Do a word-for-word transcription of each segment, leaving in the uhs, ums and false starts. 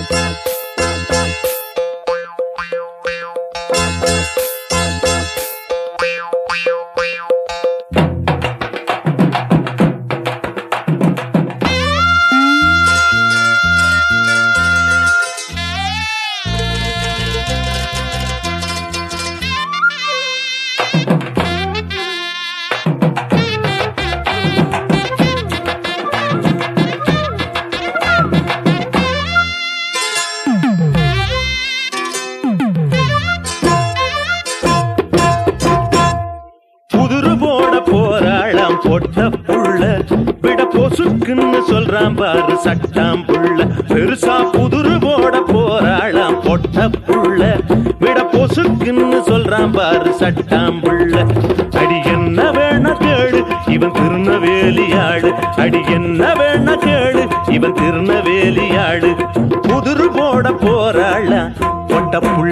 பொட்ட புள்ள விட பொசுக்குன்னு சொல்றான் பாரு சட்டாம் புள்ள பெருசா புதுரு போட போறாளாம் பொட்ட புள்ள விட பொசுக்குன்னு சொல்றான் பாரு சட்டாம் புள்ள அடி என்ன வேணா கேளு இவன் திருநவேலியாடு அடி என்ன வேணா கேளு இவன் திருநவேலியாடு புதுரு போட போறாளாம் பொட்ட புள்ள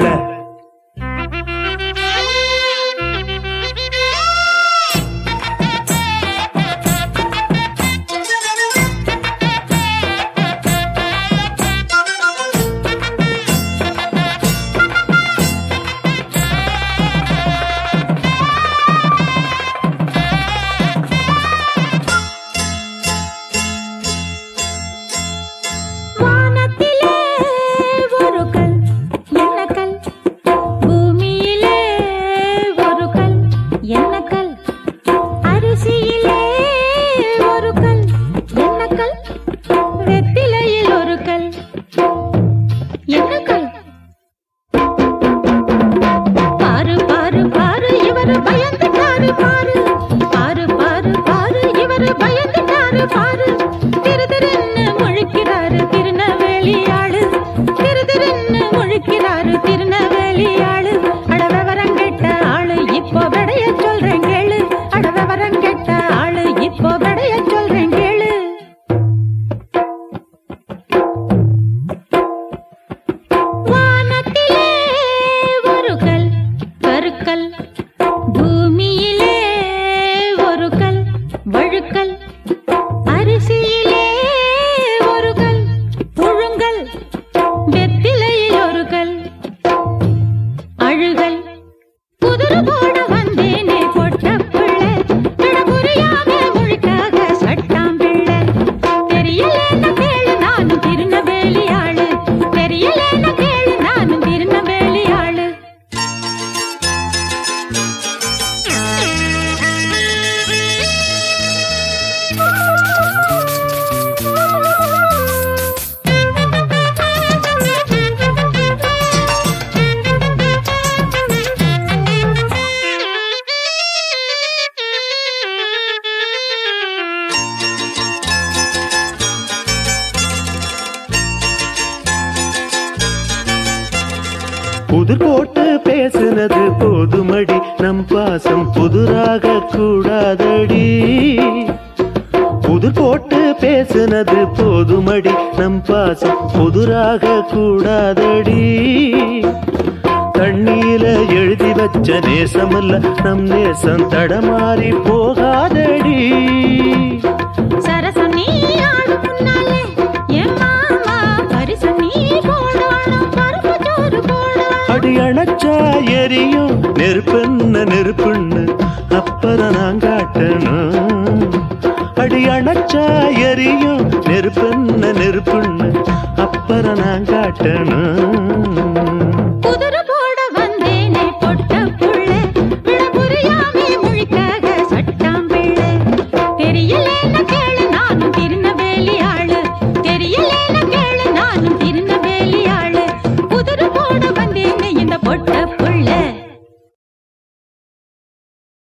புதிர் போட்டு பேசுனது போதுமடி நம் பாசம் புதிராக கூடாதடி புதிர் போட்டு பேசுனது போதுமடி நம் பாசம் புதிராக கூடாதடி தண்ணீர எழுதி வச்ச நேசமல்ல நம் நேசம் தடமாறி போகாதடி சரசம் நீ ஆடு முன்னாலே என் மாமா பரிசம் நீ போடணும் பருப்பு சோறு போடணும் அடி அணைச்சா எரியும் நெருப்புன்னு நெருப்புன்னு அப்புறம் நான் காட்டணும் அடி அணைச்சா எரியும் நெருப்புன்னு நெருப்புன்னு அப்புறம் நான் காட்டணும்